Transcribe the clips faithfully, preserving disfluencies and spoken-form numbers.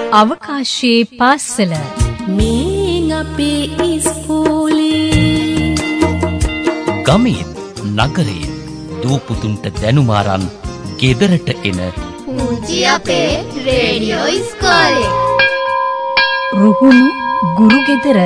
අවකාශයේ පාසල මේ අපේ ඉස්කෝලේ ගමේ නගරේ දූපුතුන්ට දැනුම අරන් ගෙදරට එන පුංචි අපේ රේඩියෝ ඉස්කෝලේ රුහුණු ගුරු ගෙදර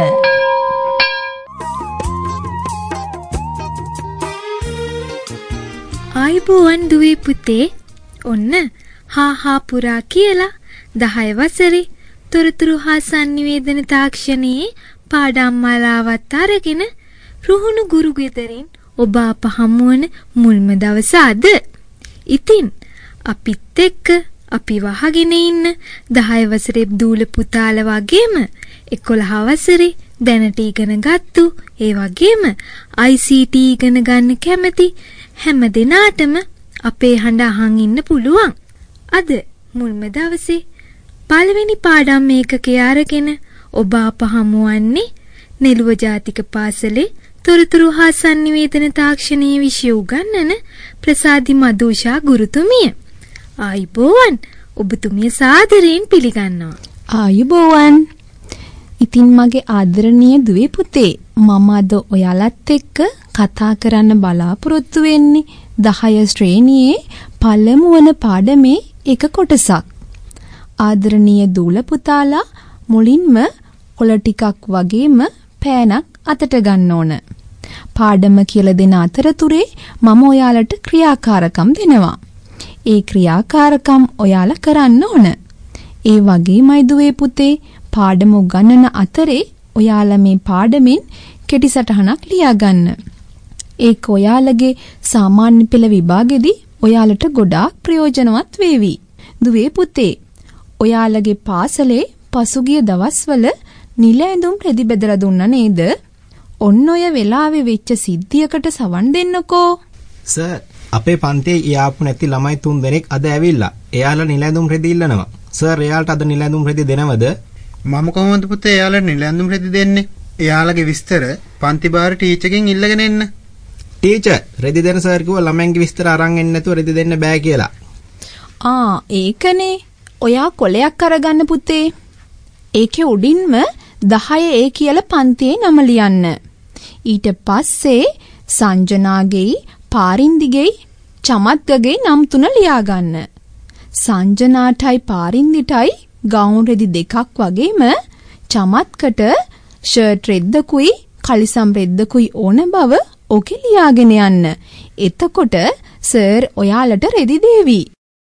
ආයිබෝවන් දුවේ පුතේ ඔන්න හා හා පුරා කියලා දහය වසරේ තොරතුරු හා සංනිවේදන තාක්ෂණයේ පාඩම් මාලාවත් අරගෙන රුහුණු ගුරු ගෙදරින් ඔබ අප හමුවන මුල්ම දවස අද. ඉතින් අපිත් එක්ක අපි වහගෙන ඉන්න දහය වසරේ දූල පුතාලා වගේම එකොළහ වසරේ දැනට ඉගෙන ගත්තු ඒ වගේම ආයි සී ටී ඉගෙන ගන්න කැමති හැම දිනාටම අපේ හඬ අහන් ඉන්න පුළුවන්. අද මුල්ම දවසේ පළවෙනි පාඩම් මේකකේ අරගෙන ඔබ අප හමුවන්නේ නෙළුව ජාතික පාසලේ තොරතුරු හා සංනිවේදන තාක්ෂණයේ විෂය උගන්වන ප්‍රසාදි මදුෂා ගුරුතුමිය. ආයිබෝවන් ඔබතුමිය සාදරයෙන් පිළිගන්නවා. ආයිබෝවන්. ඉතින් මගේ ආදරණීය දුවේ පුතේ මම අද ඔයාලත් එක්ක කතා කරන්න බලාපොරොත්තු වෙන්නේ දහය ශ්‍රේණියේ පළමු වන පාඩමේ එක කොටසක්. ආදරණීය දූල පුතාලා මුලින්ම කොළ ටිකක් වගේම පෑනක් අතට ගන්න ඕන. පාඩම කියලා දෙන අතරතුරේ මම ඔයාලට ක්‍රියාකාරකම් දෙනවා. ඒ ක්‍රියාකාරකම් ඔයාලා කරන්න ඕන. ඒ වගේමයි දුවේ පුතේ පාඩම උගන්වන අතරේ ඔයාලා මේ පාඩමෙන් කෙටි සටහනක් ලියා ගන්න. ඒක ඔයාලගේ සාමාන්‍ය පෙළ විභාගෙදී ඔයාලට ගොඩාක් ප්‍රයෝජනවත් වේවි. දුවේ පුතේ ඔයාලගේ පාසලේ පසුගිය දවස්වල නිල ඇඳුම් රෙදි බෙදලා දුන්නා නේද? ඔන්න ඔය වෙලාවේ වෙච්ච සිද්ධියකට සවන් දෙන්නකෝ. සර් අපේ පන්තියේ යාපු නැති ළමයි තුන් දෙනෙක් අද ඇවිල්ලා. එයාලා නිල ඇඳුම් රෙදි ඉල්ලනවා. සර් එයාලට අද නිල ඇඳුම් රෙදි දෙනවද? මම කොහොමද පුතේ එයාලට නිල ඇඳුම් රෙදි දෙන්නේ? එයාලගේ විස්තර පන්ති බාර ටීචර්ගෙන් ඉල්ලගෙන එන්න. ටීචර් රෙදි දෙන සර් කිව්වා ළමයන්ගේ විස්තර අරන් එන්න නැතුව රෙදි දෙන්න බෑ කියලා. ආ ඒකනේ. ඔයා කොලයක් අරගන්න පුතේ. ඒකේ උඩින්ම දහය ඒ කියලා පන්තියේ නම ලියන්න. ඊට පස්සේ සංජනාගේ, පාරින්දිගේ, චමත්ගගේ නම් තුන ලියා ගන්න. සංජනාටයි පාරින්දිටයි ගවුම් රෙදි දෙකක් වගේම චමත්කට ෂර්ට් රෙද්දකුයි කලිසම් රෙද්දකුයි ඕන බව ඔකේ ලියාගෙන යන්න. එතකොට සර් ඔයාලට රෙදි දෙවි.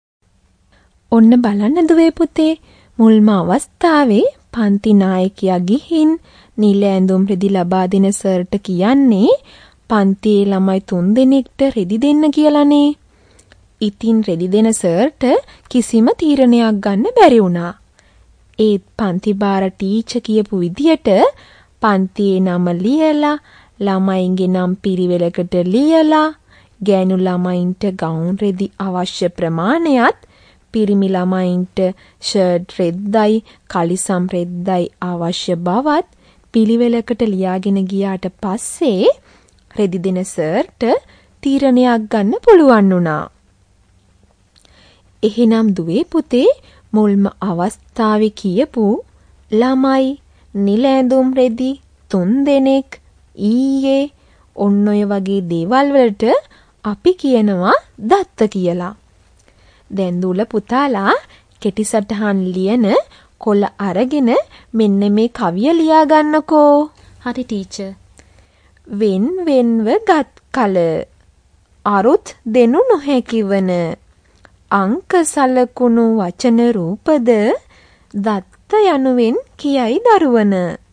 ඔන්න බලන්න දුවේ පුතේ මුල්ම අවස්ථාවේ පන්ති නායකයා ගිහින් නිල ඇඳුම් රෙදි ලබා දෙන සර්ට කියන්නේ පන්තියේ ළමයි තුන් දෙනෙක්ට රෙදි දෙන්න කියලානේ. ඉතින් රෙදි දෙන සර්ට කිසිම තීරණයක් ගන්න බැරි වුණා. ඒත් පන්ති බාර ටීචර් කියපු විදියට පන්තියේ නම ලියලා ළමයින්ගේ නම් පිරිවෙලකට ලියලා ගෑනු ළමයින්ට ගවුම් රෙදි අවශ්‍ය ප්‍රමාණයත් පිරිමි ළමයින්ට ෂර්ට් රෙද්දයි කලිසම් රෙද්දයි අවශ්‍ය බවත් පිළිවෙලකට ලියාගෙන ගියාට පස්සේ රෙදි දෙන සර්ට තීරණයක් ගන්න පුළුවන් වුණා. එහෙනම් දුවේ පුතේ මුල්ම අවස්ථාවේ කියපු ළමයි නිල ඇඳුම් රෙදි තුන් දෙනෙක් ඊයේ ඔන්න ඔය වගේ දේවල් වලට අපි කියනවා දත්ත කියලා. දැන් දුල පුතාලා කෙටි සටහන් ලියන කොළ අරගෙන මෙන්න මේ කවිය ලියා ගන්නකෝ. හරි ටීචර්. වෙන් වෙන්ව ගත් කල අරුත් දෙනු නොහැකි වන අංක සලකුණු වචන රූපද දත්ත යනුවෙන් කියයි දරුවන.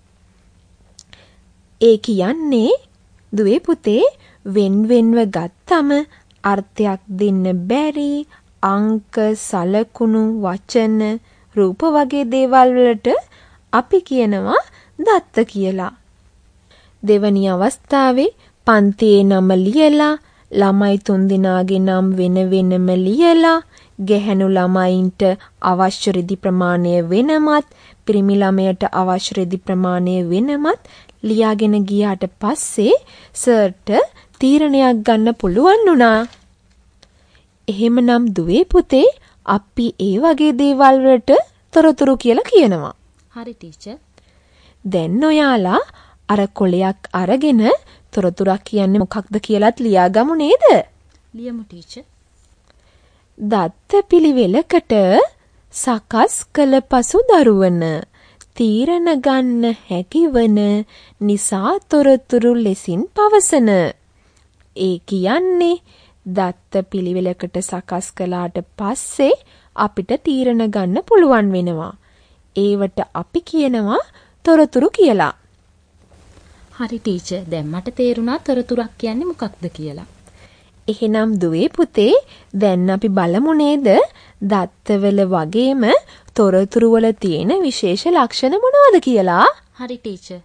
ඒ කියන්නේ දුවේ පුතේ වෙන් වෙන්ව ගත්තම අර්ථයක් දෙන්න බැරි අංක සලකුණු වචන රූප වගේ දේවල් වලට අපි කියනවා දත්ත කියලා. දෙවැනි අවස්ථාවේ පන්තියේ නම ලියලා ළමයි තුන් දෙනාගේ නම් වෙන වෙනම ලියලා ගැහැණු ළමයින්ට අවශ්‍ය රෙදි ප්‍රමාණය වෙනමත් පිරිමි ළමයට අවශ්‍ය රෙදි ප්‍රමාණය වෙනමත් ලියාගෙන ගියාට පස්සේ සර්ට තීරණයක් ගන්න පුළුවන් වුණා. එහෙමනම් දුවේ පුතේ අපි ඒ වගේ දේවල් වලට තොරතුරු කියලා කියනවා. හරි ටීචර්. දැන් ඔයාලා අර කොලයක් අරගෙන තොරතුරක් කියන්නේ මොකක්ද කියලාත් ලියාගමු නේද? ලියමු ටීචර්. දත්ත පිළිවෙලකට සකස් කළ පසු දරුවන තීරණ ගන්න හැකිවන නිසා තොරතුරු ලෙසින් පවසන. ඒ කියන්නේ දත්ත පිළිවෙලකට සකස් කළාට පස්සේ අපිට තීරණ ගන්න පුළුවන් වෙනවා. ඒවට අපි කියනවා තොරතුරු කියලා. හරි ටීචර්. දැන් මට තේරුණා තොරතුරක් කියන්නේ මොකක්ද කියලා. එහෙනම් දුවේ පුතේ දැන් අපි බලමු නේද දත්තවල වගේම තොරතුරු වල තියෙන විශේෂ ලක්ෂණ මොනවද කියලා? හරි ටීචර්.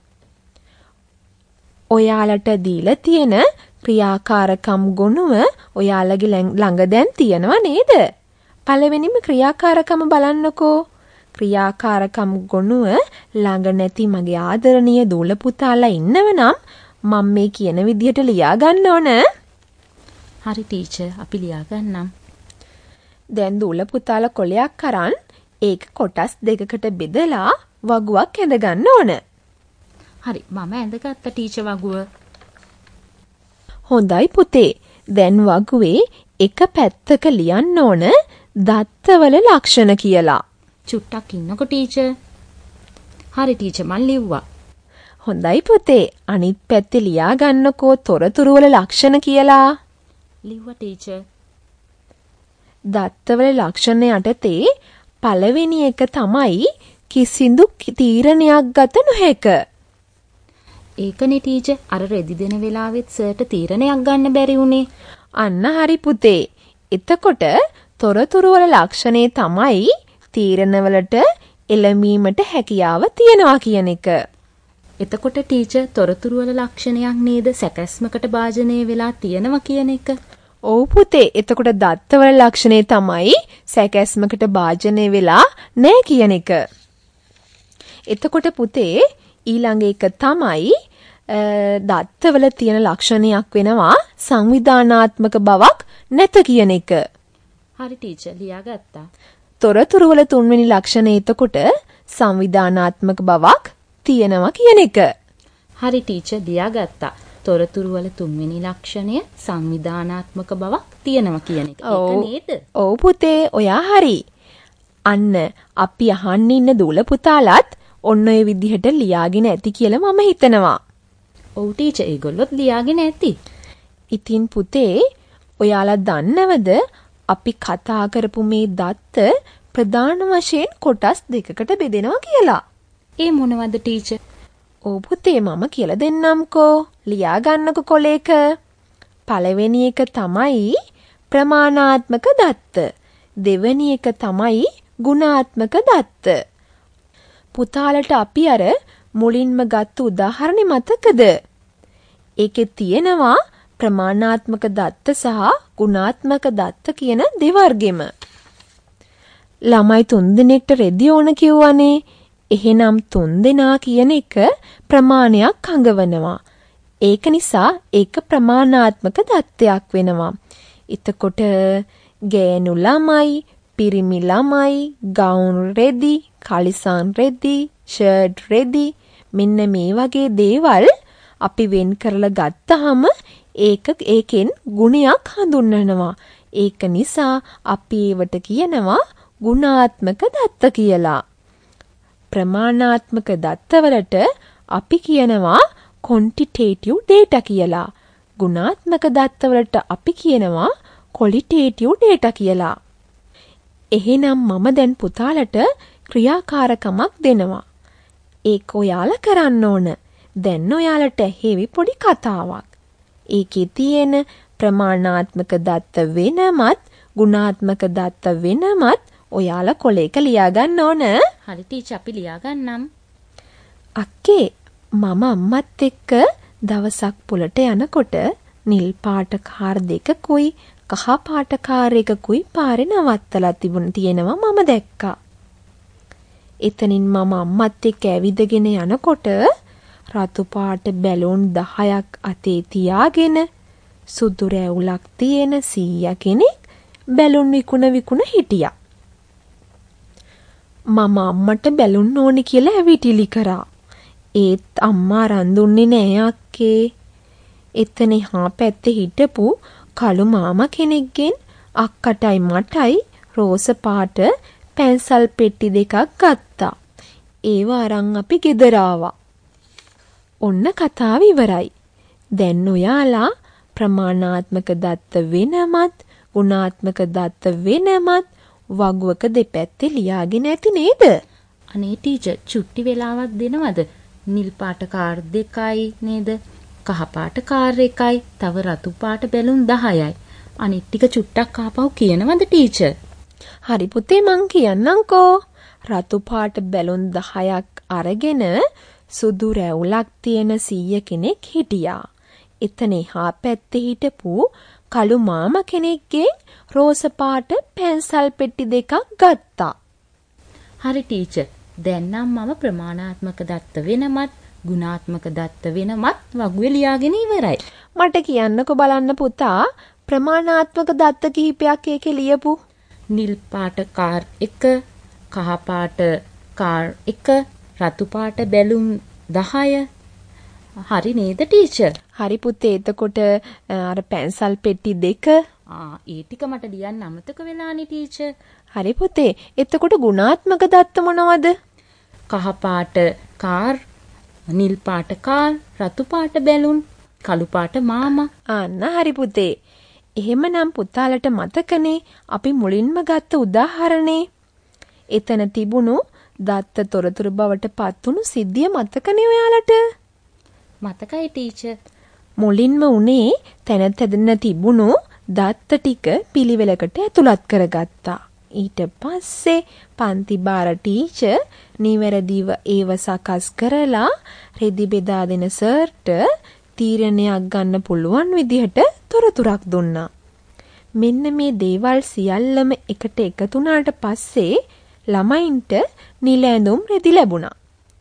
ඔයාලට දීලා තියෙන ක්‍රියාකාරකම් ගොනුව ඔයාලගේ ළඟ දැන් තියෙනව නේද? පළවෙනිම ක්‍රියාකාරකම බලන්නකෝ. ක්‍රියාකාරකම් ගොනුව ළඟ නැති මගේ ආදරණීය දූල පුතාලා ඉන්නවනම් මම මේ කියන විදිහට ලියා ගන්න ඕන. හරි ටීචර්. අපි ලියා ගන්නම්. දැන් දූල පුතාලා කොලයක් අරන් ඒක කොටස් දෙකකට බෙදලා වගුවක් ඇඳ ගන්න ඕන. හරි. මම ඇඳගත්ත ටීචර් වගුව. හොඳයි පුතේ. දැන් වගුවේ එක පැත්තක ලියන්න ඕන දත්තවල ලක්ෂණ කියලා. චුට්ටක් ඉන්නකො ටීචර්. හරි ටීචර් මන් ලිව්වා. හොඳයි පුතේ. අනිත් පැත්තේ ලියා ගන්නකෝ තොරතුරු වල ලක්ෂණ කියලා. ලිව්වා ටීචර්. දත්තවල ලක්ෂණ යටතේ පළවෙනි එක තමයි කිසිදු තීරණයක් ගත නොහැක. ඒකනේ ටීචර් අර රෙදි දෙන වෙලාවෙත් සර්ට තීරණයක් ගන්න බැරි වුණේ. අන්න හරි පුතේ. එතකොට තොරතුරු වල ලක්ෂණේ තමයි තීරණවලට එළඹීමට හැකියාව තියනවා කියන එක. එතකොට ටීචර් තොරතුරු වල ලක්ෂණයක් නේද සැකැස්මකට භාජනය වෙලා තියෙනවා කියන එක? ඔව් පුතේ. එතකොට දත්තවල ලක්ෂණේ තමයි සැකැස්මකට භාජනය වෙලා නැහැ කියන එක. එතකොට පුතේ ඊළඟ එක තමයි දත්තවල තියෙන ලක්ෂණයක් වෙනවා සංවිධානාත්මක බවක් නැත කියන එක. හරි ටීචර් ලියාගත්තා. තොරතුරු වල තුන්වෙනි ලක්ෂණය එතකොට සංවිධානාත්මක බවක් තියෙනවා කියන එක. හරි ටීචර් ලියාගත්තා. තොරතුරු වල තුන්වෙනි ලක්ෂණය සංවිධානාත්මක බවක් තියෙනවා කියන එක. ඒක නේද? ඔව් පුතේ ඔයා හරි. අන්න අපි අහන්න ඉන්න දූල පුතාලත් ඔන්න ඔය විදිහට ලියාගෙන ඇති කියලා මම හිතනවා. ඔව් ටීචර් ඒගොල්ලොත් ලියාගෙන ඇති. ඉතින් පුතේ ඔයාලා දන්නවද අපි කතා කරපු මේ දත්ත ප්‍රධාන වශයෙන් කොටස් දෙකකට බෙදෙනවා කියලා? ඒ මොනවද ටීචර්? ඔව් පුතේ මම කියලා දෙන්නම්කෝ. ලියා ගන්නකො කොලේක. පළවෙනි එක තමයි ප්‍රමාණාත්මක දත්ත. දෙවෙනි එක තමයි ගුණාත්මක දත්ත. පුතාලට අපි අර මුලින්ම ගත්ත උදාහරණෙ මතකද? ඒකේ තියෙනවා ප්‍රමාණාත්මක දත්ත සහ ගුණාත්මක දත්ත කියන දෙවර්ගෙම. ළමයි තුන්දෙනෙක්ට රෙදි ඕන කිව්වනේ. එහෙනම් තුන්දෙනා කියන එක ප්‍රමාණයක් හඟවනවා. ඒක නිසා ඒක ප්‍රමාණාත්මක දත්තයක් වෙනවා. එතකොට ගෑනු ළමයි, පිරිමි ළමයි, ගවුම් රෙදි, කලිසම් රෙදි, ෂර්ට් රෙදි මෙන්න මේ වගේ දේවල් අපි වෙන් කරලා ගත්තාම ඒක ඒකෙන් ගුණයක් හඳුන්වනවා. ඒක නිසා අපි ඒවට කියනවා ගුණාත්මක දත්ත කියලා. ප්‍රමාණාත්මක දත්තවලට අපි කියනවා quantitative data කියලා. ගුණාත්මක දත්තවලට අපි කියනවා qualitative data කියලා. එහෙනම් මම දැන් පුතාලට ක්‍රියාකාරකමක් දෙනවා. ඒක ඔයාලා කරන්න ඕන. දැන් ඔයාලට ඇහෙවි පොඩි කතාවක්. ඒකේ තියෙන ප්‍රමාණාත්මක දත්ත වෙනමත් ගුණාත්මක දත්ත වෙනමත් ඔයාලා කොලේක ලියා ගන්න ඕන. හරි ටීචර් අපි ලියා ගන්නම්. අක්කේ මම අම්මත් එක්ක දවසක් පොළට යනකොට නිල් පාට කාර් දෙකකුයි කහ පාට කාර් එකකුයි පාරේ නවත්තලා තිබුණ තියෙනවා මම දැක්කා. එතනින් මම අම්මත් එක්ක ඇවිදගෙන යනකොට රතු පාට බැලුන් දහයක් අතේ තියාගෙන සුදු රැවුලක් තියෙන සීයා කෙනෙක් බැලුන් විකුණ විකුණ හිටියා. මම අම්මට බැලුන්න ඕනි කියලා ඇවිටිලි කරා. ඒත් අම්මා රන් දුන්නේ නෑ අක්කේ. එතන හා පැත්තේ හිටපු කළු මාමා කෙනෙක්ගෙන් අක්කටයි මටයි රෝස පාට පැන්සල් පෙට්ටි දෙකක් ගත්තා. ඒව අරන් අපි ගෙදර ආවා. ඔන්න කතාව ඉවරයි. දැන් ඔයාලා ප්‍රමාණාත්මක දත්ත වෙනමත් ගුණාත්මක දත්ත වෙනමත් වගුවක දෙපැත්තේ ලියාගෙන ඇති නේද? අනේ ටීචර් චුට්ටි වෙලාවක් දෙනවද? නිල් පාට කාර් දෙකයි නේද? කහ පාට කාර් එකයි, තව රතු පාට බැලුම් දහයයි. අනිත් ටික චුට්ටක් ආපහු කියනවද ටීචර්? හරි පුතේ මං කියන්නම්කෝ. රතු පාට බැලුම් දහයක් අරගෙන සුදු රැවුලක් තියෙන සීය කෙනෙක් හිටියා. එතන එහා පැත්තේ හිටපු කළු මාමා කෙනෙක්ගෙන් රෝස පාට පැන්සල් පෙට්ටි දෙකක් ගත්තා. හරි ටීචර්. දැන් නම් මම ප්‍රමාණාත්මක දත්ත වෙනමත් ගුණාත්මක දත්ත වෙනමත් වගුවේ ලියාගෙන ඉවරයි. මට කියන්නකෝ බලන්න පුතා ප්‍රමාණාත්මක දත්ත කිහිපයක් ඒකේ ලියපු. නිල් පාට කාර් එක, කහ පාට කාර් එක, රතු පාට බැලුම් දහය. හරි නේද ටීචර්? හරි පුතේ. එතකොට අර පැන්සල් පෙට්ටි දෙක. ආ ඒ ටික මට ලියන්න අමතක වෙලානේ ටීචර්. හරි පුතේ. එතකොට ගුණාත්මක දත්ත මොනවද? කහ පාට කාර්, නිල් පාට කාර්, රතු පාට බැලුම්, කළු පාට මාමා. අන්න හරි පුතේ. එහෙමනම් පුතාලට මතකනේ අපි මුලින්ම ගත්ත උදාහරණේ. එතන තිබුණු දත්ත තොරතුරු බවට පත්තුණු සිද්ධිය මතකනේ ඔයාලට? මතකයි ටීචර්. මුලින්ම උනේ තැන තැදෙන්න තිබුණු දත්ත ටික පිළිවෙලකට ඇතුළත් කරගත්තා. ඊට පස්සේ පන්ති බාර ටීචර් නිවැරදිව ඒව සකස් කරලා රෙදි බෙදා දෙන සර්ට තීරණයක් ගන්න පුළුවන් විදිහට තොරතුරක් දුන්නා. මෙන්න මේ දේවල් සියල්ලම එකට එකතු වුණාට පස්සේ ළමයින්ට නිල ඇඳුම් රෙදි ලැබුණා.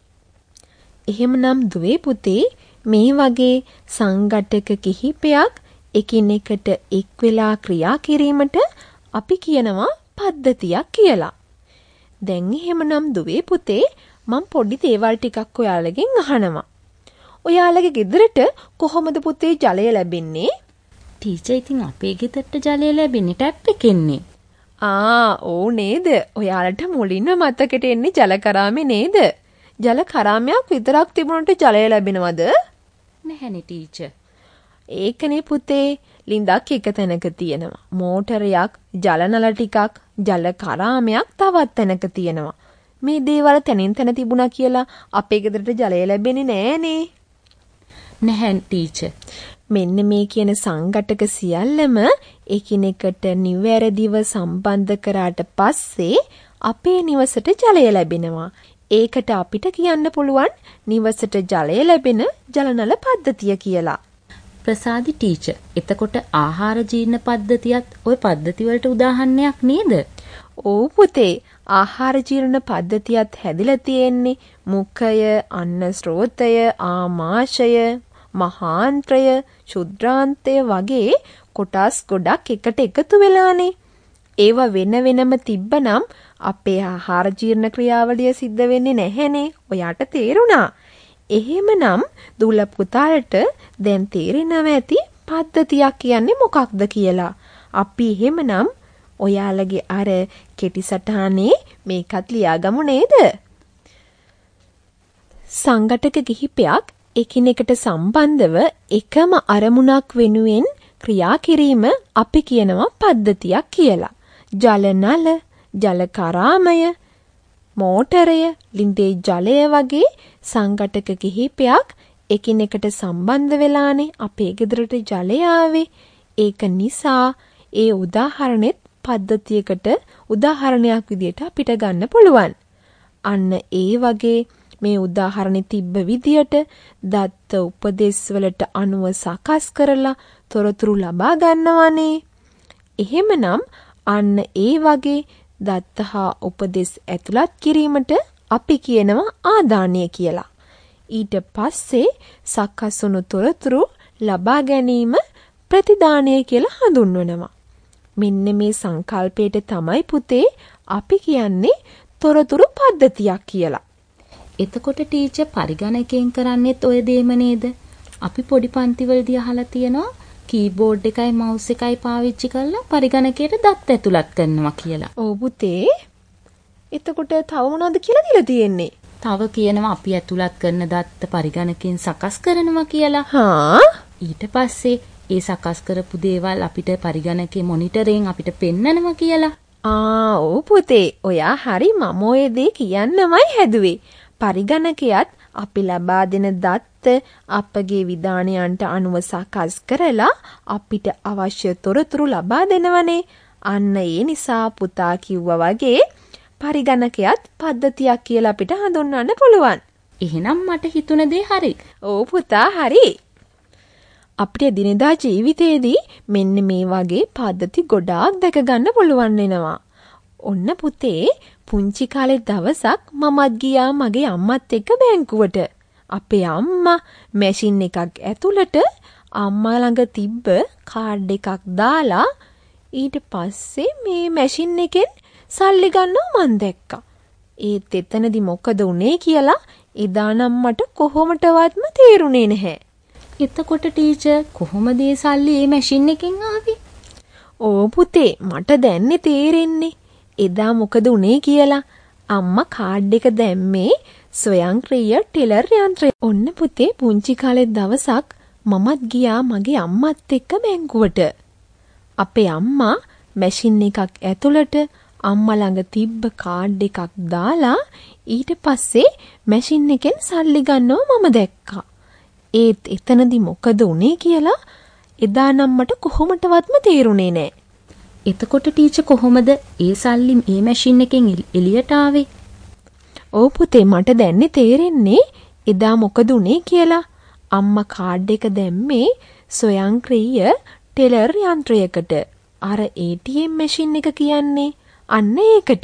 එහෙමනම් දුවේ පුතේ මේ වගේ සංඝටක කිහිපයක් එකිනෙකට එක් වෙලා ක්‍රියා කිරීමට අපි කියනවා පද්ධතියක් කියලා. දැන් එහෙමනම් දුවේ පුතේ මම පොඩි දේවල් ටිකක් ඔයාලගෙන් අහනවා. ඔයාලගේ ගෙදරට කොහොමද පුතේ ජලය ලැබෙන්නේ? ටීචර් ඉතින් අපේ ගෙදරට ජලය ලැබෙන්නේ ටැප් එකෙන්නේ. ආ ඕ නේද? ඔයාලට මුලින්ම මතකෙට එන්නේ ජල කරාමේ නේද? ජල කරාමයක් විතරක් තිබුණොත් ජලය ලැබෙනවද? නැහැනේ ටීචර්. ඒකනේ පුතේ ලින්දක් එක තැනක තියෙනවා. මෝටරයක්, ජල නල ටිකක්, ජල කරාමයක් තවත් තැනක තියෙනවා. මේ දේවල් තැනින් තැන තිබුණා කියලා අපේ ගෙදරට ජලය ලැබෙන්නේ නෑනේ. නැහැ ටීචර්. මෙන්න මේ කියන සංඝටක සියල්ලම එකිනෙකට නිවැරදිව සම්බන්ධ කරාට පස්සේ අපේ නිවසට ජලය ලැබෙනවා. ඒකට අපිට කියන්න පුළුවන් නිවසට ජලය ලැබෙන ජලනල පද්ධතිය කියලා. ප්‍රසාදි ටීචර්. එතකොට ආහාර ජීර්ණ පද්ධතියත් ওই පද්ධති වලට උදාහරණයක් නේද? ඔව් පුතේ. ආහාර ජීර්ණ පද්ධතියත් හැදිලා තියෙන්නේ මුඛය, අන්න ස්රෝතය, ආමාශය, මහාන්ත්‍රය, ශුද්‍රාන්තය වගේ කොටස් ගොඩක් එකට එකතු වෙලානේ. ඒවා වෙන වෙනම තිබ්බනම් අපේ ආහාර ජීර්ණ ක්‍රියාවලිය සිද්ධ වෙන්නේ නැහැනේ. ඔයාට තේරුණා? එහෙමනම් දුල පුතාලට දැන් තේරෙනවා ඇති පද්ධතියක් කියන්නේ මොකක්ද කියලා. අපි එහෙමනම් ඔයාලගේ අර කෙටි සටහනේ මේකත් ලියාගමු නේද? සංඝටක කිහිපයක් එකිනෙකට සම්බන්ධව එකම අරමුණක් වෙනුවෙන් ක්‍රියා කිරීම අපි කියනවා පද්ධතියක් කියලා. ජල නල, ජල කරාමය, මෝටරය, ලින්දේ ජලය වගේ සංඝටක කිහිපයක් එකිනෙකට සම්බන්ධ වෙලානේ අපේ ගෙදරට ජලය ආවේ. ඒක නිසා ඒ උදාහරණෙත් පද්ධතියකට උදාහරණයක් විදියට අපිට ගන්න පුළුවන්. අන්න ඒ වගේ මේ උදාහරණෙ තිබ්බ විදියට දත්ත උපදේශ වලට අනුව සකස් කරලා තොරතුරු ලබා ගන්නවානේ. එහෙමනම් අන්න ඒ වගේ දත්ත හා උපදේශ ඇතුළත් කිරීමට අපි කියනවා ආදානය කියලා. ඊට පස්සේ සකස් වුණු තොරතුරු ලබා ගැනීම ප්‍රතිදානය කියලා හඳුන්වනවා. මෙන්න මේ සංකල්පයට තමයි පුතේ අපි කියන්නේ තොරතුරු පද්ධතියක් කියලා. එතකොට ටීචර් පරිගණකයෙන් කරන්නේත් ඔය දේම නේද? අපි පොඩි පන්තිවලදී අහලා තියෙනවා කීබෝඩ් එකයි මවුස් එකයි පාවිච්චි කරලා පරිගණකයට දත් ඇතුළත් කරනවා කියලා. ඔව් පුතේ. එතකොට තව මොනවද කියලා දීලා තියෙන්නේ? තව කියනවා අපි ඇතුළත් කරන දත්ත පරිගණකයෙන් සකස් කරනවා කියලා. හා ඊට පස්සේ ඒ සකස් කරපු දේවල් අපිට පරිගණකේ මොනිටරෙන් අපිට පෙන්නනවා කියලා. ආ ඔව් පුතේ. ඔයා හරි මම ඔය දේ කියන්නමයි හැදුවේ. පරිගණකයත් අපි ලබා දෙන දත්ත අපගේ විධානයන්ට අනුව සකස් කරලා අපිට අවශ්‍ය තොරතුරු ලබා දෙනවනේ. අන්න ඒ නිසා පුතා කිව්වා වගේ පරිගණකයත් පද්ධතියක් කියලා අපිට හඳුන්වන්න පුළුවන්. එහෙනම් මට හිතුණ දේ හරි. ඔව් පුතා හරි. අපිට දිනදා ජීවිතේදී මෙන්න මේ වගේ පද්ධති ගොඩාක් දැක ගන්න පුළුවන් වෙනවා. ඔන්න පුතේ පුංචි කාලේ දවසක් මමත් ගියා මගේ අම්මත් එක්ක බැංකුවට. අපේ අම්මා මැෂින් එකක් ඇතුළට අම්මා ළඟ තිබ්බ කාඩ් එකක් දාලා ඊට පස්සේ මේ මැෂින් එකෙන් සල්ලි ගන්නවා මං දැක්කා. ඒත් එතනදි මොකද උනේ කියලා එදා නම් මට කොහොමටවත්ම තේරුනේ නැහැ. එතකොට ටීචර් කොහොමද මේ සල්ලි මේ මැෂින් එකෙන් ආවේ? ඕ පුතේ මට දැන්නේ තේරෙන්නේ. එදා මොකද උනේ කියලා අම්මා කාඩ් එක දැම්මේ ස්වයංක්‍රීය ටෙලර් යන්ත්‍රය. ඔන්න පුතේ පුංචි කාලේ දවසක් මමත් ගියා මගේ අම්මත් එක්ක බැංකුවට. අපේ අම්මා මැෂින් එකක් ඇතුළට අම්මා ළඟ තිබ්බ කාඩ් එකක් දාලා ඊට පස්සේ මැෂින් එකෙන් සල්ලි ගන්නව මම දැක්කා. ඒත් එතනදි මොකද උනේ කියලා එදා නම් මට කොහොමටවත්ම තේරුනේ නැහැ. එතකොට ටීචර් කොහොමද ඒ සල්ලි මේ මැෂින් එකෙන් එළියට ආවේ? ඔව් පුතේ මට දැන්නේ තේරෙන්නේ එදා මොකද උනේ කියලා. අම්මා කාඩ් එක දැම්මේ ස්වයංක්‍රීය ටෙලර් යන්ත්‍රයකට. අර ඒ ටී එම් මැෂින් එක කියන්නේ අන්න ඒකට.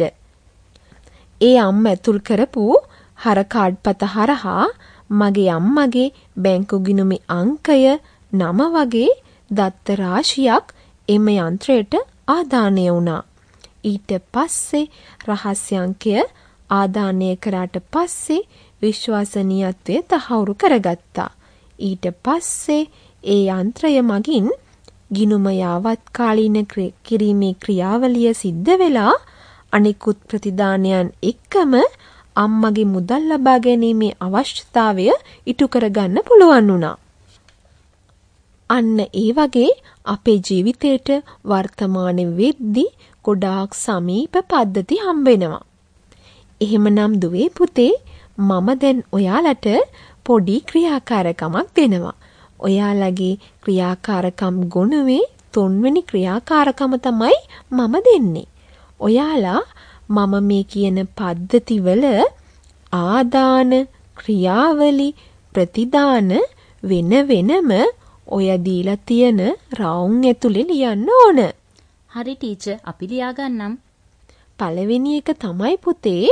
ඒ අම්මා ඇතුල් කරපු හර කාඩ් පත හරහා මගේ අම්මගේ බැංකු ගිණුමේ අංකය නම වගේ දත්ත රාශියක් එම යන්ත්‍රයට ආදානය වුණා. ඊට පස්සේ රහස්‍ය අංකය ආදානය කරාට පස්සේ විශ්වසනීයත්වය තහවුරු කරගත්තා. ඊට පස්සේ ඒ යන්ත්‍රය මගින් ගිණුම යාවත්කාලීන කිරීමේ ක්‍රියාවලිය සිද්ධ වෙලා අනිකුත් ප්‍රතිදානයන් එක්කම අම්මගේ මුදල් ලබා ගැනීමේ අවශ්‍යතාවය ඉටු කරගන්න පුළුවන් වුණා. අන්න ඒ වගේ අපේ ජීවිතේට වර්තමාන වෙද්දී ගොඩාක් සමීප පද්ධති හම්බ වෙනවා. එහෙමනම් දුවේ පුතේ මම දැන් ඔයාලට පොඩි ක්‍රියාකාරකමක් දෙනවා. ඔයාලගේ ක්‍රියාකාරකම් ගොනුවේ තුන්වෙනි ක්‍රියාකාරකම තමයි මම දෙන්නේ. ඔයාලා මම මේ කියන පද්ධතිවල ආදාන ක්‍රියාවලි ප්‍රතිදාන වෙන වෙනම ඔය දීලා තියෙන රවුම් ඇතුලේ ලියන්න ඕන. හරි ටීචර් අපි ලියා ගන්නම්. පළවෙනි එක තමයි පුතේ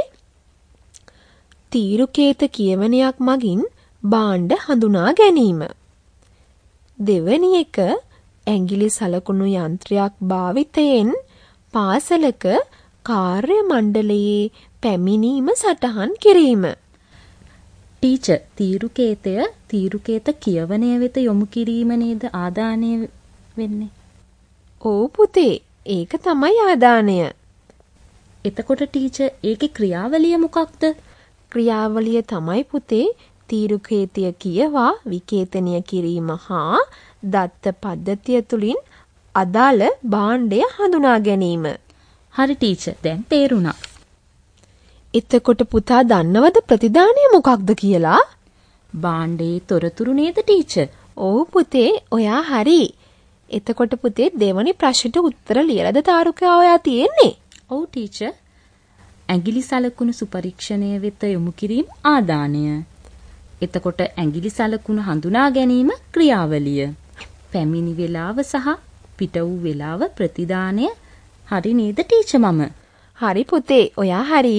තීරුකේත කියවනයක් මගින් භාණ්ඩ හඳුනා ගැනීම. දෙවෙනි එක ඇඟිලි සලකුණු යන්ත්‍රයක් භාවිතයෙන් පාසලක කාර්ය මණ්ඩලයේ පැමිණීම සටහන් කිරීම. ටීචර් තීරුකේතය තීරුකේත කියවනය වෙත යොමු කිරීම නේද ආදානය වෙන්නේ? ඔව් පුතේ ඒක තමයි ආදානය. එතකොට ටීචර් ඒකේ ක්‍රියාවලිය මොකක්ද? ක්‍රියාවලිය තමයි පුතේ තීරුකේතය කියවා විකේතනය කිරීම හා දත්ත පද්ධතිය තුලින් අදාළ භාණ්ඩය හඳුනා ගැනීම. හරි ටීචර් දැන් තේරුණා. එතකොට පුතා දන්නවද ප්‍රතිදානය මොකක්ද කියලා? භාණ්ඩයේ තොරතුරු නේද ටීචර්? ඔව් පුතේ ඔයා හරි. එතකොට පුතේ දෙවනි ප්‍රශ්නට උත්තර ලියලාද තාරුකා ඔයා තියෙන්නේ? ඔව් ටීචර්. ඇඟිලි සලකුණු සුපරීක්ෂණය වෙත යොමු කිරීම ආදානය. එතකොට ඇඟිලි සලකුණු හඳුනා ගැනීම ක්‍රියාවලිය. පැමිණි වේලාව සහ පිට වූ වේලාව ප්‍රතිදානය. හරි නේද ටීචර් මම? හරි පුතේ ඔයා හරි.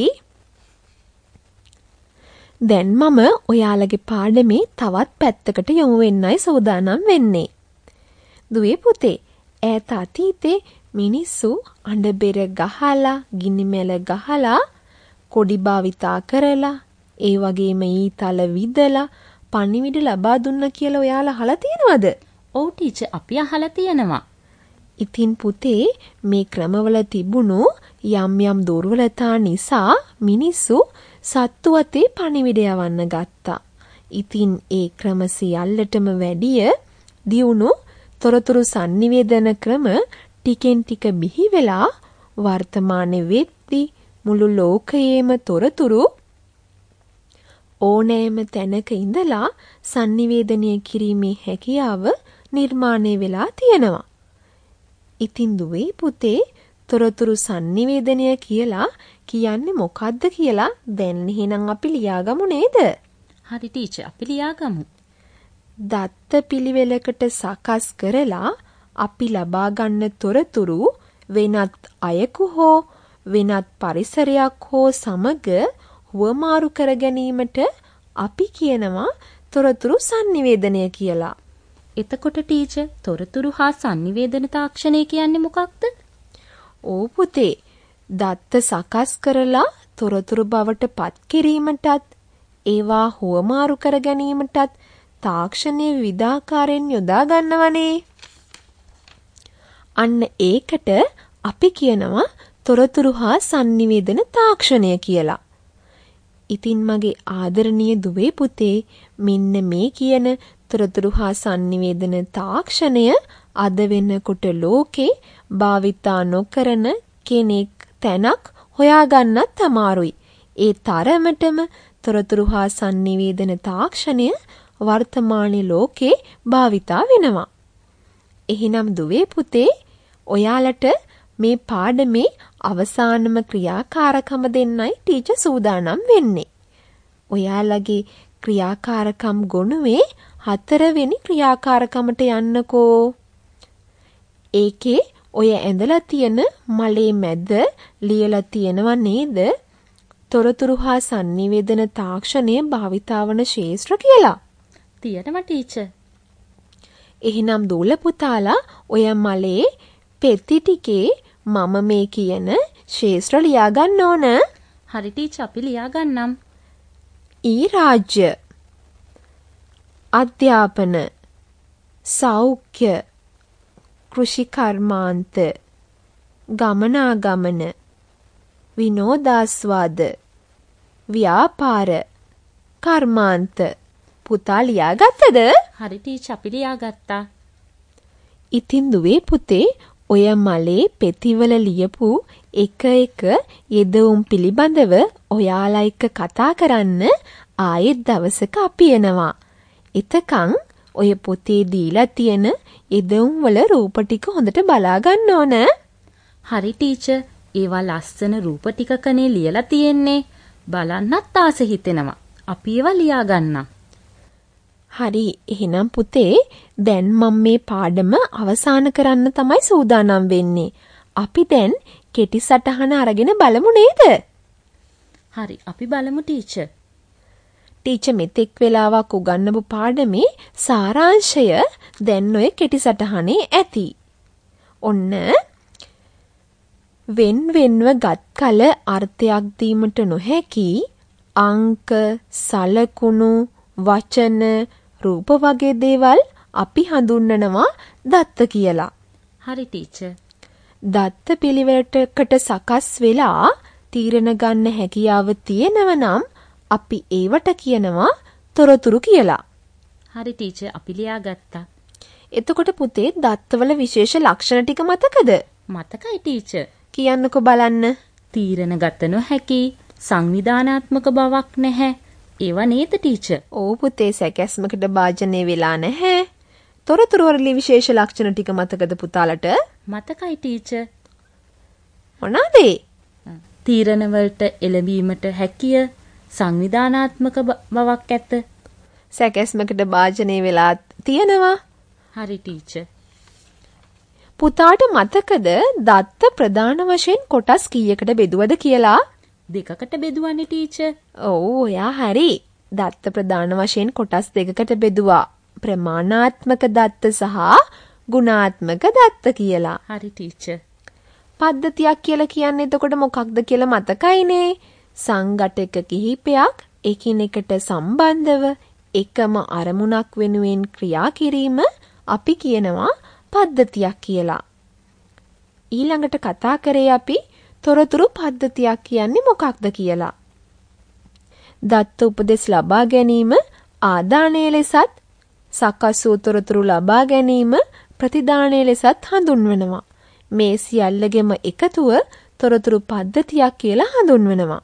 දැන් මම ඔයාලගේ පාඩමේ තවත් පැත්තකට යොමු වෙන්නයි සූදානම් වෙන්නේ. දුවේ පුතේ ඈත අතීතේ මිනිස්සු අඬ බෙර ගහලා ගිනි මැල ගහලා කොඩි භාවිතා කරලා ඒ වගේම ඊතල විදලා පණිවිඩ ලබා දුන්න කියලා ඔයාලා අහලා තියෙනවද? ඔව් ටීචර් අපි අහලා තියෙනවා. ඉතින් පුතේ මේ ක්‍රමවල තිබුණු යම් යම් දුර්වලතා නිසා මිනිස්සු සත්තු අතේ පණිවිඩ යවන්න ගත්තා. ඉතින් ඒ ක්‍රම සියල්ලටම වැඩිය දියුණු තොරතුරු sannivedana ක්‍රම ටිකෙන් ටික බිහි වෙලා වර්තමානයේ වෙද්දි මුළු ලෝකයේම තොරතුරු ඕනෑම තැනක ඉඳලා sannivedanaya කිරීමේ හැකියාව නිර්මාණය වෙලා තියෙනවා. ඉතින් දුවේ පුතේ තොරතුරු sannivedanaya කියලා කියන්නේ මොකද්ද කියලා දැන් එහෙනම් අපි ලියාගමු නේද? හරි ටීචර් අපි ලියාගමු. දත්ත පිළිවෙලකට සකස් කරලා අපි ලබා ගන්න තොරතුරු වෙනත් අයෙකු හෝ වෙනත් පරිසරයක් හෝ සමග හුවමාරු කර ගැනීමට අපි කියනවා තොරතුරු sannivedanaya කියලා. එතකොට ටීචර් තොරතුරු හා sannivedana තාක්ෂණය කියන්නේ මොකක්ද? ඕ පුතේ දත්ත සකස් කරලා තොරතුරු බවට පත් කිරීමටත් ඒවා හුවමාරු කර ගැනීමටත් තාක්ෂණයේ විවිධාකාරයෙන් යොදා ගන්නවනේ. අන්න ඒකට අපි කියනවා තොරතුරු හා sannivedana තාක්ෂණය කියලා. ඉතින් මගේ ආදරණීය දුවේ පුතේ මෙන්න මේ කියන තොරතුරු හා sannivedana තාක්ෂණය අද වෙනකොට ලෝකේ භාවිතා නොකරන කෙනෙක් තැනක් හොයාගන්නත් අමාරුයි. ඒ තරමටම තොරතුරු හා sannivedana තාක්ෂණය වර්තමානයේ ලෝකේ භාවිතා වෙනවා. එහෙනම් දුවේ පුතේ ඔයාලට මේ පාඩමේ අවසානම ක්‍රියාකාරකම දෙන්නයි ටීචර් සූදානම් වෙන්නේ. ඔයාලගේ ක්‍රියාකාරකම් ගොනුවේ හතරවෙනි ක්‍රියාකාරකමට යන්නකෝ. ඒකේ ඔය ඇඳලා තියෙන මලේ මැද ලියලා තියෙනවා නේද? තොරතුරු හා sannivedana තාක්ෂණය භාවිතාවන ශාස්ත්‍ර කියලා. තියෙනවා ටීචර්. එහෙනම් දූල පුතාලා ඔය මලේ පෙති ටිකේ මම මේ කියන ශාස්ත්‍ර ලියා ගන්න ඕන. හරි ටීචර් අපි ලියා ගන්නම්. ඊ රාජ්‍ය, අධ්‍යාපන, සෞඛ්‍ය, කෘෂි කර්මාන්ත, ගමනාගමන, විනෝදාස්වාද, ව්‍යාපාර, කර්මාන්ත. පුතා ලියාගත්තද? හරි ටීචර් අපි ලියාගත්තා. ඉතින් දුවේ පුතේ ඔය මලේ පෙතිවල ලියපු එක එක යෙදවුම් පිළිබඳව ඔයාලා එක්ක කතා කරන්න ආයෙත් දවසක අපි එනවා. එතකන් ඔය පොතේ දීලා තියෙන යෙදවුම් වල රූප ටික හොඳට බලා ගන්න ඕන. හරි ටීචර් ඒවා ලස්සන රූප ටිකකනේ ලියලා තියෙන්නේ. බලන්නත් ආස හිතෙනවා. අපි ඒවා ලියා ගන්නම්. හරි එහෙනම් පුතේ දැන් මම මේ පාඩම අවසන් කරන්න තමයි සූදානම් වෙන්නේ. අපි දැන් කෙටි සටහන අරගෙන බලමු නේද? හරි අපි බලමු ටීචර්. ටීචර් මෙතෙක් වෙලාවක් උගන්වපු පාඩමේ සාරාංශය දැන් ඔය කෙටි සටහනේ ඇති. ඔන්න වෙන් වෙන්ව ගත් කල අර්ථයක් දීමට නොහැකි අංක, සලකුණු, වචන, රූප වගේ දේවල් අපි හඳුන්වනවා දත්ත කියලා. හරි ටීචර්. දත්ත පිළිවෙලකට සකස් වෙලා තීරණ ගන්න හැකියාව තියෙනව නම් අපි ඒවට කියනවා තොරතුරු කියලා. හරි ටීචර් අපි ලියාගත්තා. එතකොට පුතේ දත්තවල විශේෂ ලක්ෂණ ටික මතකද? මතකයි ටීචර්. කියන්නකෝ බලන්න. තීරණ ගත නොහැකි, සංවිධානාත්මක බවක් නැහැ. ඒවා නේද ටීචර්? ඕ පුතේ සැකැස්මකට භාජනය වෙලා නැහැ. තොරතුරු වල විශේෂ ලක්ෂණ ටික මතකද පුතාලට? මතකයි ටීචර්. මොනවාද? තීරණ වලට එළඹීමට හැකිය, සංවිධානාත්මක බවක් ඇත. සැකැස්මකට භාජනය වෙලා තියෙනවා. හරි ටීචර්. පුතාට මතකද දත්ත ප්‍රධාන වශයෙන් කොටස් කීයකට බෙදුවද කියලා? දෙකකට බෙදුවන්නේ ටීචර්. ඔව් ඔයා හරි. දත්ත ප්‍රධාන වශයෙන් කොටස් දෙකකට බෙදුවා. ප්‍රමාණාත්මක දත්ත සහ ගුණාත්මක දත්ත කියලා. හරි ටීචර්. පද්ධතියක් කියලා කියන්නේ එතකොට මොකක්ද කියලා මතකයිනේ. සංඝටක කිහිපයක් එකිනෙකට සම්බන්ධව එකම අරමුණක් වෙනුවෙන් ක්‍රියා කිරීම අපි කියනවා පද්ධතියක් කියලා. ඊළඟට කතා කරේ අපි තොරතුරු පද්ධතියක් කියන්නේ මොකක්ද කියලා. දත්ත උපදෙස් ලබා ගැනීම ආදානයේ ලෙසත් සකස් වූ තොරතුරු ලබා ගැනීම ප්‍රතිදානයේ ලෙසත් හඳුන්වනවා. මේ සියල්ලගෙම එකතුව තොරතුරු පද්ධතියක් කියලා හඳුන්වනවා.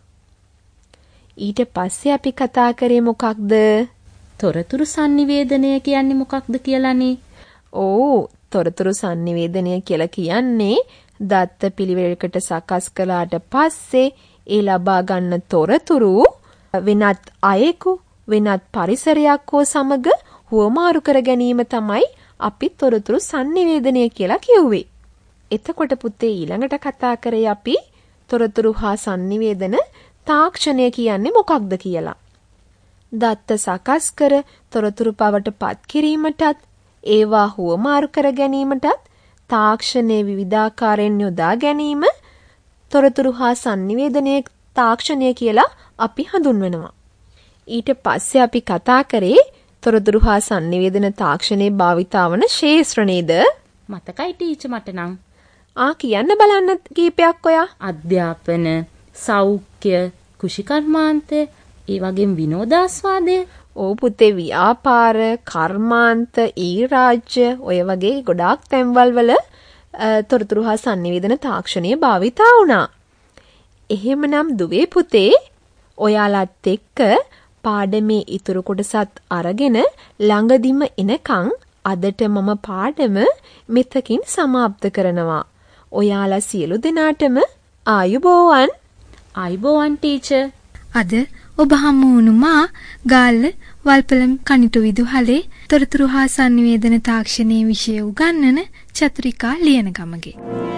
ඊට පස්සේ අපි කතා කරේ මොකක්ද? තොරතුරු sannivedanaya කියන්නේ මොකක්ද කියලානේ. ඕ තොරතුරු sannivedanaya කියලා කියන්නේ දත්ත පිළිවෙලකට සකස් කළාට පස්සේ ඒ ලබා ගන්න තොරතුරු වෙනත් අයෙකු වෙනත් පරිසරයක් හෝ සමග හුවමාරු කර ගැනීම තමයි අපි තොරතුරු sannivedanaya කියලා කිව්වේ. එතකොට පුතේ ඊළඟට කතා කරේ අපි තොරතුරු හා sannivedana තාක්ෂණය කියන්නේ මොකක්ද කියලා. දත්ත සකස් කර තොරතුරු පවට පත් කිරීමටත් ඒවා හුවමාරු කර ගැනීමටත් තාක්ෂණයේ විවිධාකාරයෙන් යොදා ගැනීම තොරතුරු හා sannivedanaya තාක්ෂණය කියලා අපි හඳුන්වනවා. ඊට පස්සේ අපි කතා කරේ තොරතුරු හා sannivedana තාක්ෂණයේ භාවිතාවන ශේෂ්ත්‍ර නේද? මතකයි ටීචර් මට නම්. ආ කියන්න බලන්න කීපයක් ඔයා. අධ්‍යාපන, සෞඛ්‍ය, කුෂිකර්මාන්ත, ඒ වගේම විනෝදාස්වාදය. ඕ පුතේ ව්‍යාපාර, කර්මාන්ත, ඊ රාජ්‍ය ඔය වගේ ගොඩාක් තැන්වල වල තොරතුරු හා sannivedana තාක්ෂණය භාවිතා වුණා. එහෙමනම් දුවේ පුතේ ඔයාලත් එක්ක පාඩමේ ඉතුරු කොටසත් අරගෙන ළඟදිම එනකන් අදට මම පාඩම මෙතකින් සමාප්ත කරනවා. ඔයාලා සියලු දෙනාටම ආයුබෝවන්. ආයුබෝවන් ටීචර්. අද ඔබ හමු වුණු මා ගාල්ල වල්පලම් කනිටු විදුහලේ තොරතුරු හා sannivedana තාක්ෂණයේ විෂය උගන්වන චතුරිකා ලියනගමගේ.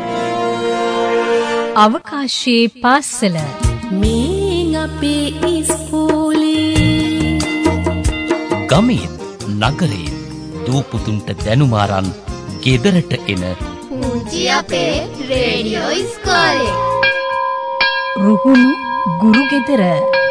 අවකාශයේ පාසල මේ අපේ ඉස්කෝලේ ගමේ නගරේ දූපුතුන්ට දැනුම අරන් ගෙදරට එන පුංචි අපේ රේඩියෝ ඉස්කෝලේ රුහුණු ගුරු ගෙදර